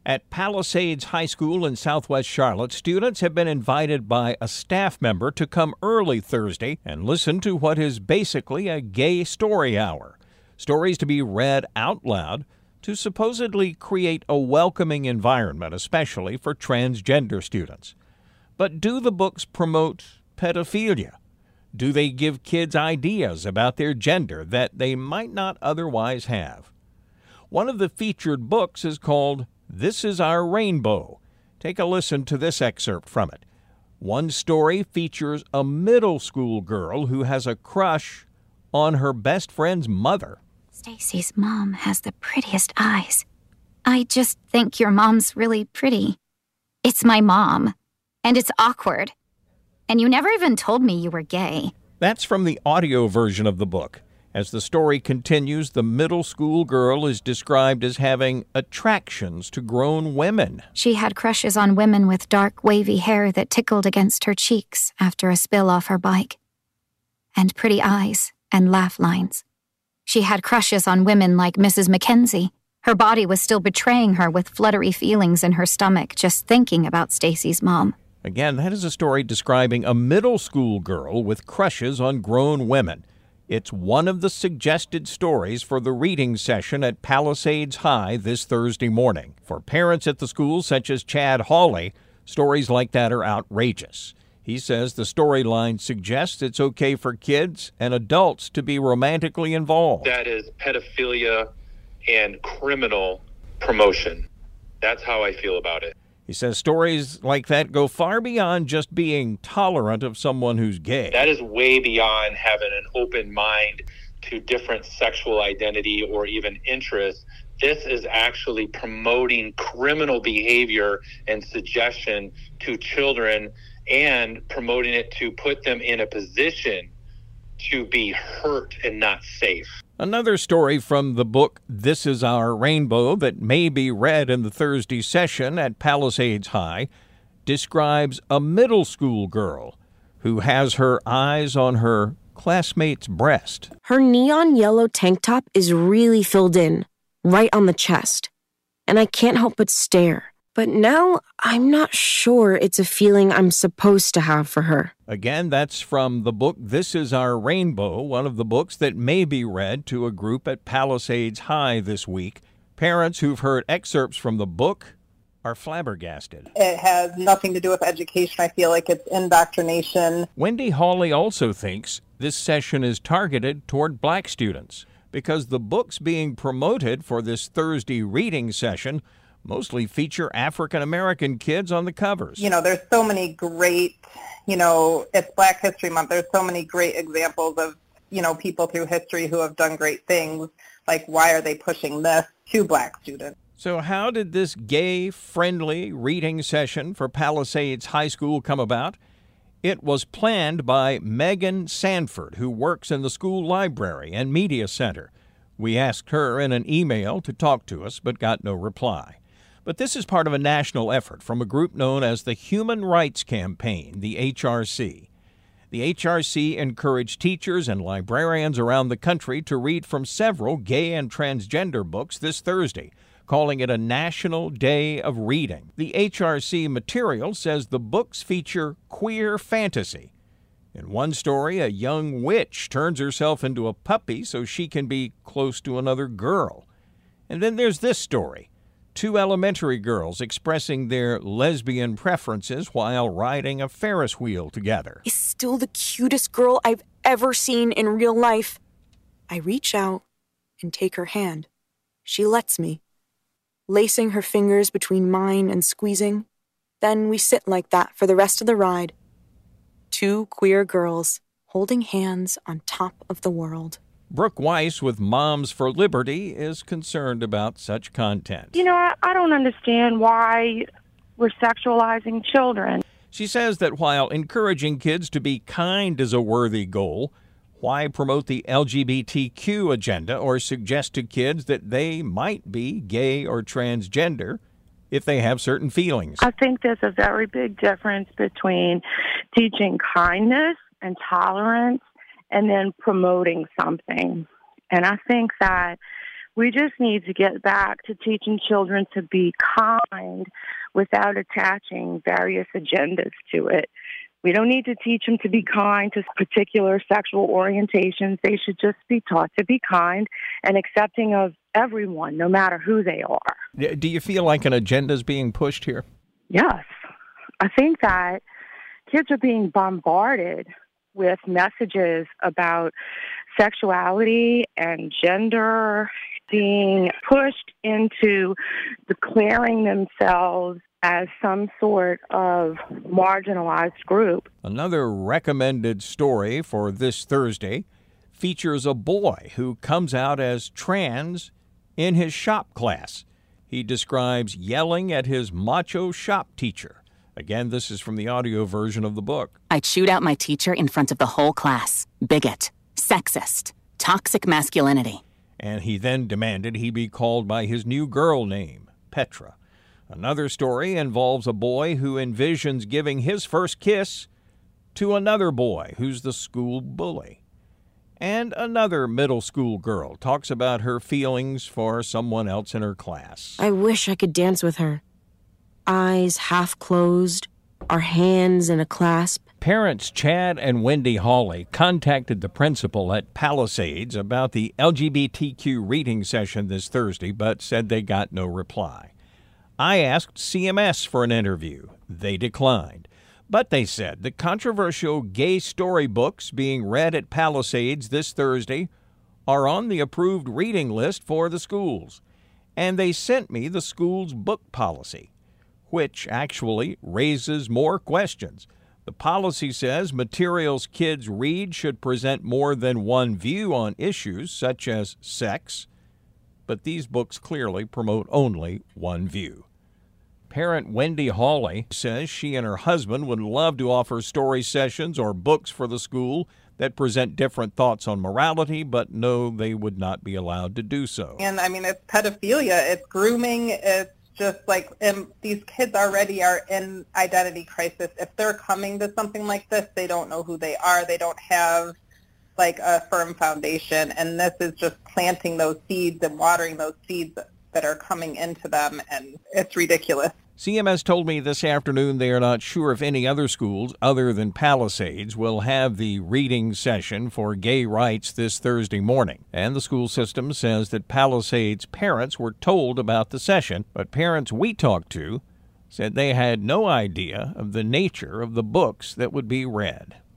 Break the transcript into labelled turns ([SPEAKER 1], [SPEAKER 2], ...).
[SPEAKER 1] At Palisades High School in Southwest Charlotte, students have been invited by a staff member to come early Thursday and listen to what is basically a gay story hour. Stories to be read out loud to supposedly create a welcoming environment, especially for transgender students. But do the books promote pedophilia? Do they give kids ideas about their gender that they might not otherwise have? One of the featured books is called This Is Our Rainbow. Take a listen to this excerpt from it. One story features a middle school girl who has a crush on her best friend's mother.
[SPEAKER 2] Stacy's mom has the prettiest eyes. I just think your mom's really pretty. It's my mom, and it's awkward. And you never even told me you were gay.
[SPEAKER 1] That's from the audio version of the book. As the story continues, the middle school girl is described as having attractions to grown women.
[SPEAKER 2] She had crushes on women with dark, wavy hair that tickled against her cheeks after a spill off her bike. And pretty eyes and laugh lines. She had crushes on women like Mrs. Mackenzie. Her body was still betraying her with fluttery feelings in her stomach just thinking about Stacy's mom.
[SPEAKER 1] Again, that is a story describing a middle school girl with crushes on grown women. It's one of the suggested stories for the reading session at Palisades High this Thursday morning. For parents at the school, such as Chad Hawley, stories like that are outrageous. He says the storyline suggests it's okay for kids and adults to be romantically involved.
[SPEAKER 3] That is pedophilia and criminal promotion. That's how I feel about it.
[SPEAKER 1] He says stories like that go far beyond just being tolerant of someone who's gay.
[SPEAKER 3] That is way beyond having an open mind to different sexual identity or even interests. This is actually promoting criminal behavior and suggestion to children and promoting it to put them in a position to be hurt and not safe.
[SPEAKER 1] Another story from the book This Is Our Rainbow that may be read in the Thursday session at Palisades High describes a middle school girl who has her eyes on her classmate's breast.
[SPEAKER 4] Her neon yellow tank top is really filled in, right on the chest, and I can't help but stare. But now I'm not sure it's a feeling I'm supposed to have for her.
[SPEAKER 1] Again, that's from the book This Is Our Rainbow, one of the books that may be read to a group at Palisades High this week. Parents who've heard excerpts from the book are flabbergasted.
[SPEAKER 5] It has nothing to do with education. I feel like it's indoctrination.
[SPEAKER 1] Wendy Hawley also thinks this session is targeted toward black students because the books being promoted for this Thursday reading session mostly feature African-American kids on the covers.
[SPEAKER 5] There's so many great, it's Black History Month. There's so many great examples of, people through history who have done great things. Like, why are they pushing this to black students?
[SPEAKER 1] So how did this gay-friendly reading session for Palisades High School come about? It was planned by Megan Sanford, who works in the school library and media center. We asked her in an email to talk to us, but got no reply. But this is part of a national effort from a group known as the Human Rights Campaign, the HRC. The HRC encouraged teachers and librarians around the country to read from several gay and transgender books this Thursday, calling it a National Day of Reading. The HRC material says the books feature queer fantasy. In one story, a young witch turns herself into a puppy so she can be close to another girl. And then there's this story. Two elementary girls expressing their lesbian preferences while riding a Ferris wheel together.
[SPEAKER 4] Is still the cutest girl I've ever seen in real life. I reach out and take her hand. She lets me, lacing her fingers between mine and squeezing. Then we sit like that for the rest of the ride. Two queer girls holding hands on top of the world.
[SPEAKER 1] Brooke Weiss with Moms for Liberty is concerned about such content.
[SPEAKER 6] I don't understand why we're sexualizing children.
[SPEAKER 1] She says that while encouraging kids to be kind is a worthy goal, why promote the LGBTQ agenda or suggest to kids that they might be gay or transgender if they have certain feelings?
[SPEAKER 6] I think there's a very big difference between teaching kindness and tolerance and then promoting something. And I think that We just need to get back to teaching children to be kind without attaching various agendas to it. We don't need to teach them to be kind to particular sexual orientations. They should just be taught to be kind and accepting of everyone, no matter who they are.
[SPEAKER 1] Do you feel like an agenda is being pushed here?
[SPEAKER 6] Yes. I think that kids are being bombarded with messages about sexuality and gender, being pushed into declaring themselves as some sort of marginalized group.
[SPEAKER 1] Another recommended story for this Thursday features a boy who comes out as trans in his shop class. He describes yelling at his macho shop teacher. Again, this is from the audio version of the book.
[SPEAKER 7] I chewed out my teacher in front of the whole class. Bigot, sexist, toxic masculinity.
[SPEAKER 1] And he then demanded he be called by his new girl name, Petra. Another story involves a boy who envisions giving his first kiss to another boy who's the school bully. And another middle school girl talks about her feelings for someone else in her class.
[SPEAKER 8] I wish I could dance with her. Eyes half closed, our hands in a clasp.
[SPEAKER 1] Parents Chad and Wendy Hawley contacted the principal at Palisades about the LGBTQ reading session this Thursday, but said they got no reply. I asked CMS for an interview. They declined. But they said the controversial gay storybooks being read at Palisades this Thursday are on the approved reading list for the schools. And they sent me the school's book policy, which actually raises more questions. The policy says materials kids read should present more than one view on issues such as sex, but these books clearly promote only one view. Parent Wendy Hawley says she and her husband would love to offer story sessions or books for the school that present different thoughts on morality, but no, they would not be allowed to do so.
[SPEAKER 5] And I mean, it's pedophilia, it's grooming, it's just like, and these kids already are in identity crisis. If they're coming to something like this, they don't know who they are. They don't have like a firm foundation. And this is just planting those seeds and watering those seeds that are coming into them. And it's ridiculous.
[SPEAKER 1] CMS told me this afternoon they are not sure if any other schools other than Palisades will have the reading session for gay rights this Thursday morning. And the school system says that Palisades parents were told about the session, but parents we talked to said they had no idea of the nature of the books that would be read.